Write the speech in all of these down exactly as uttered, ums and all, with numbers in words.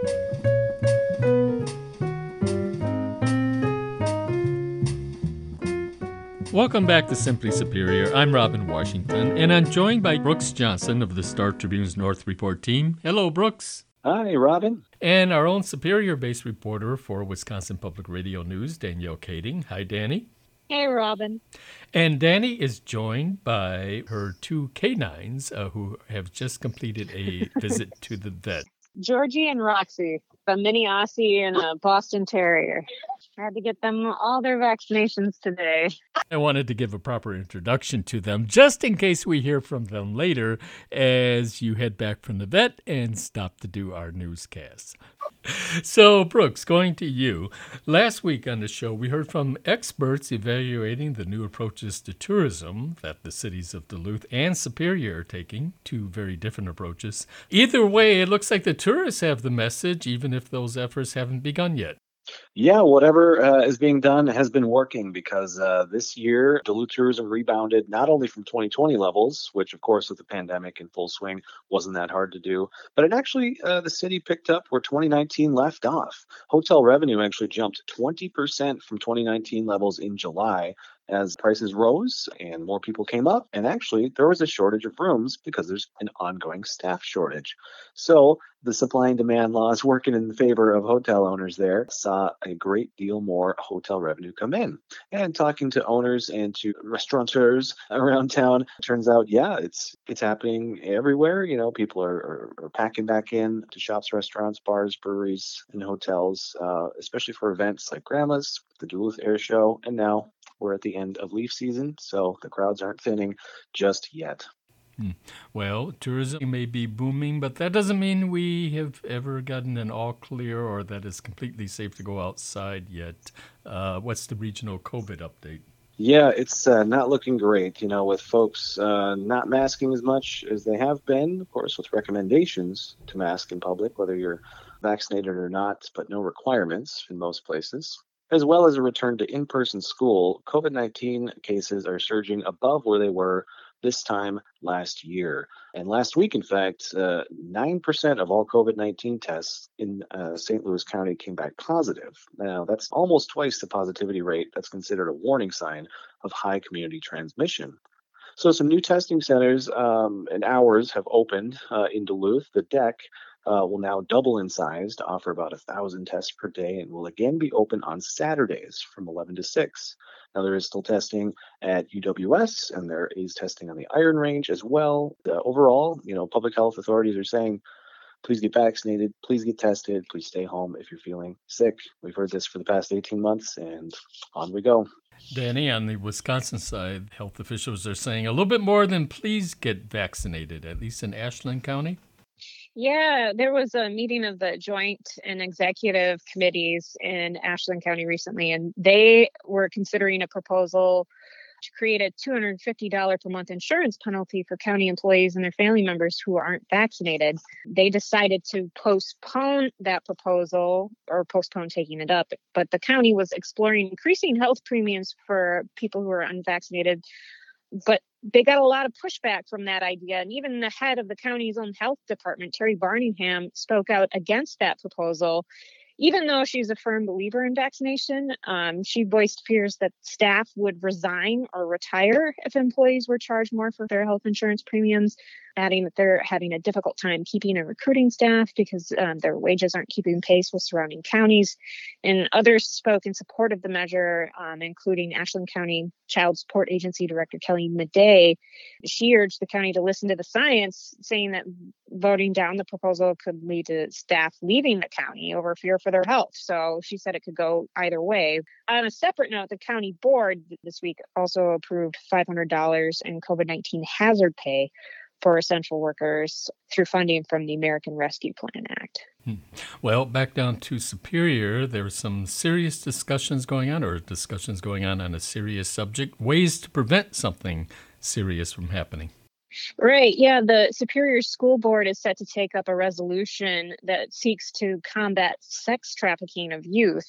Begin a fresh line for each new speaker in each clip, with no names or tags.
Welcome back to Simply Superior. I'm Robin Washington, and I'm joined by Brooks Johnson of the Star Tribune's North Report team. Hello, Brooks.
Hi, Robin.
And our own Superior-based reporter for Wisconsin Public Radio News, Danielle Kading. Hi, Danny.
Hey, Robin.
And Danny is joined by her two canines uh, who have just completed a visit to the vet.
Georgie and Roxy, a mini Aussie and a Boston Terrier. I had to get them all their vaccinations today.
I wanted to give a proper introduction to them, just in case we hear from them later as you head back from the vet and stop to do our newscasts. So, Brooks, going to you. Last week on the show, we heard from experts evaluating the new approaches to tourism that the cities of Duluth and Superior are taking, two very different approaches. Either way, it looks like the tourists have the message, even if those efforts haven't begun yet.
Yeah, whatever uh, is being done has been working because uh, this year, Duluth tourism rebounded not only from twenty twenty levels, which, of course, with the pandemic in full swing, wasn't that hard to do, but it actually, uh, the city picked up where twenty nineteen left off. Hotel revenue actually jumped twenty percent from twenty nineteen levels in July as prices rose and more people came up. And actually, there was a shortage of rooms because there's an ongoing staff shortage. So the supply and demand laws working in favor of hotel owners there saw a great deal more hotel revenue come in. And talking to owners and to restaurateurs around town, turns out, yeah, it's it's happening everywhere. You know, people are, are, are packing back in to shops, restaurants, bars, breweries, and hotels, uh, especially for events like Grandma's, the Duluth Air Show, and now we're at the end of leaf season, so the crowds aren't thinning just yet.
Hmm. Well, tourism may be booming, but that doesn't mean we have ever gotten an all clear or that it's completely safe to go outside yet. Uh, what's the regional COVID update?
Yeah, it's uh, not looking great, you know, with folks uh, not masking as much as they have been, of course, with recommendations to mask in public, whether you're vaccinated or not, but no requirements in most places. As well as a return to in-person school, COVID nineteen cases are surging above where they were this time last year. And last week, in fact, uh, nine percent of all COVID nineteen tests in uh, Saint Louis County came back positive. Now, that's almost twice the positivity rate that's considered a warning sign of high community transmission. So some new testing centers um, and hours have opened uh, in Duluth. The deck uh, will now double in size to offer about a thousand tests per day and will again be open on Saturdays from eleven to six. Now, there is still testing at U W S, and there is testing on the Iron Range as well. Uh, overall, you know, public health authorities are saying, please get vaccinated, please get tested, please stay home if you're feeling sick. We've heard this for the past eighteen months, and on we go.
Danny, on the Wisconsin side, health officials are saying a little bit more than please get vaccinated, at least in Ashland County.
Yeah, there was a meeting of the joint and executive committees in Ashland County recently, and they were considering a proposal to create a two hundred fifty dollars per month insurance penalty for county employees and their family members who aren't vaccinated. They decided to postpone that proposal or postpone taking it up, but the county was exploring increasing health premiums for people who are unvaccinated. But they got a lot of pushback from that idea. And even the head of the county's own health department, Terry Barningham, spoke out against that proposal. Even though she's a firm believer in vaccination, um, she voiced fears that staff would resign or retire if employees were charged more for their health insurance premiums, adding that they're having a difficult time keeping and recruiting staff because um, their wages aren't keeping pace with surrounding counties. And others spoke in support of the measure, um, including Ashland County Child Support Agency Director Kelly Madej. She urged the county to listen to the science, saying that voting down the proposal could lead to staff leaving the county over fear for their health. So she said it could go either way. On a separate note, the county board this week also approved five hundred dollars in COVID nineteen hazard pay for essential workers through funding from the American Rescue Plan Act.
Hmm. Well, back down to Superior, there were some serious discussions going on, or discussions going on on a serious subject, ways to prevent something serious from happening.
Right. Yeah. The Superior School Board is set to take up a resolution that seeks to combat sex trafficking of youth.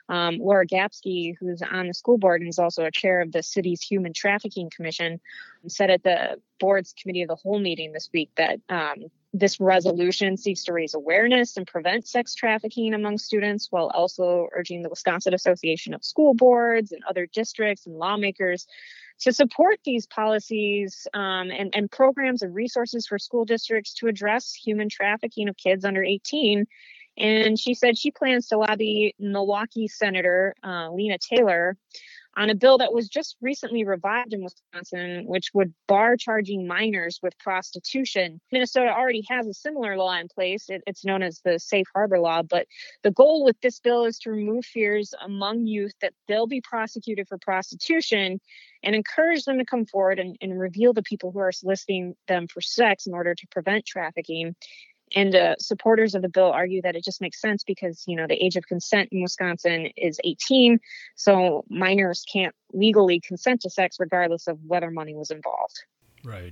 Um, Laura Gapsky, who's on the school board and is also a chair of the city's Human Trafficking Commission, said at the board's committee of the whole meeting this week that um, this resolution seeks to raise awareness and prevent sex trafficking among students, while also urging the Wisconsin Association of School Boards and other districts and lawmakers to support these policies um, and, and programs and resources for school districts to address human trafficking of kids under eighteen. And she said she plans to lobby Milwaukee Senator uh, Lena Taylor on a bill that was just recently revived in Wisconsin, which would bar charging minors with prostitution. Minnesota already has a similar law in place. It, it's known as the Safe Harbor Law. But the goal with this bill is to remove fears among youth that they'll be prosecuted for prostitution and encourage them to come forward and, and reveal the people who are soliciting them for sex in order to prevent trafficking. And uh, supporters of the bill argue that it just makes sense because, you know, the age of consent in Wisconsin is eighteen. So minors can't legally consent to sex regardless of whether money was involved.
Right.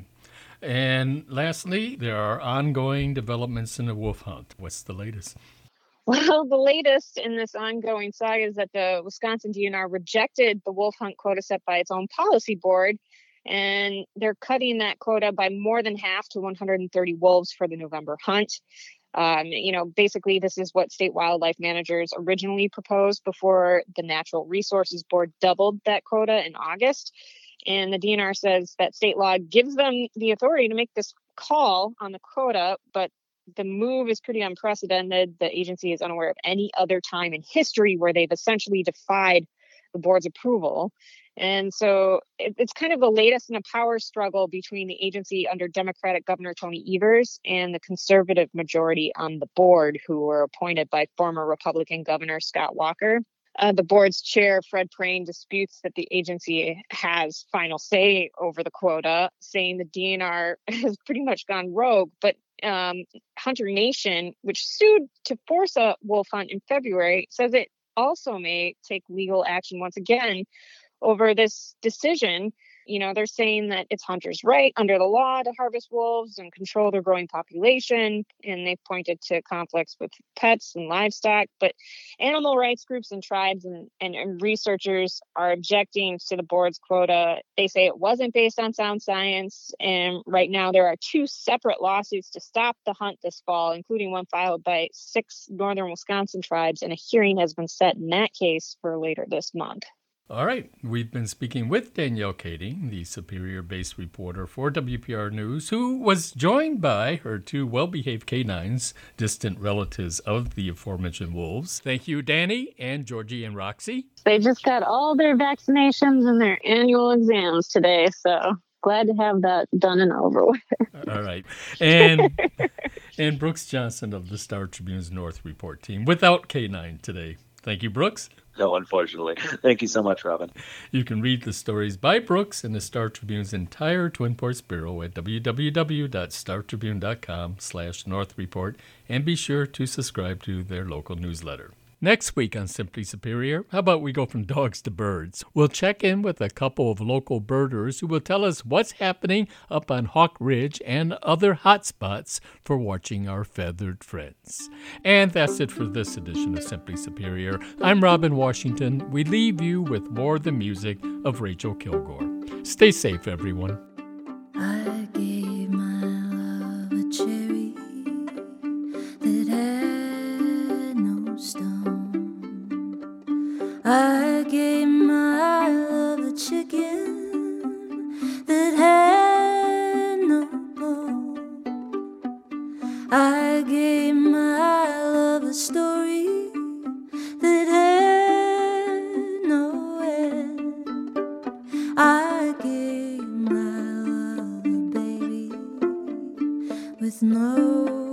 And lastly, there are ongoing developments in the wolf hunt. What's the latest?
Well, the latest in this ongoing saga is that the Wisconsin D N R rejected the wolf hunt quota set by its own policy board. And they're cutting that quota by more than half to one hundred thirty wolves for the November hunt. Um, you know, basically, this is what state wildlife managers originally proposed before the Natural Resources Board doubled that quota in August. And the D N R says that state law gives them the authority to make this call on the quota, but the move is pretty unprecedented. The agency is unaware of any other time in history where they've essentially defied the board's approval. And so it, it's kind of the latest in a power struggle between the agency under Democratic Governor Tony Evers and the conservative majority on the board, who were appointed by former Republican Governor Scott Walker. Uh, the board's chair, Fred Prane, disputes that the agency has final say over the quota, saying the D N R has pretty much gone rogue. But um, Hunter Nation, which sued to force a wolf hunt in February, says it also may take legal action once again over this decision. You know, they're saying that it's hunters' right under the law to harvest wolves and control their growing population. And they've pointed to conflicts with pets and livestock. But animal rights groups and tribes and, and, and researchers are objecting to the board's quota. They say it wasn't based on sound science. And right now there are two separate lawsuits to stop the hunt this fall, including one filed by six northern Wisconsin tribes. And a hearing has been set in that case for later this month.
All right. We've been speaking with Danielle Kading, the Superior-based reporter for W P R News, who was joined by her two well-behaved canines, distant relatives of the aforementioned wolves. Thank you, Danny, and Georgie and Roxy.
They just got all their vaccinations and their annual exams today, so glad to have that done and over with.
All right. And and Brooks Johnson of the Star Tribune's North Report team, without K nine today. Thank you, Brooks.
No, unfortunately. Thank you so much, Robin.
You can read the stories by Brooks and the Star Tribune's entire Twin Ports Bureau at w w w dot star tribune dot com slash North Report, and be sure to subscribe to their local newsletter. Next week on Simply Superior, how about we go from dogs to birds? We'll check in with a couple of local birders who will tell us what's happening up on Hawk Ridge and other hot spots for watching our feathered friends. And that's it for this edition of Simply Superior. I'm Robin Washington. We leave you with more of the music of Rachel Kilgore. Stay safe, everyone.
I gave my love a cherry that had no stone. I gave my love a chicken that had no bone. I gave my love a story that had no end. I gave my love a baby with no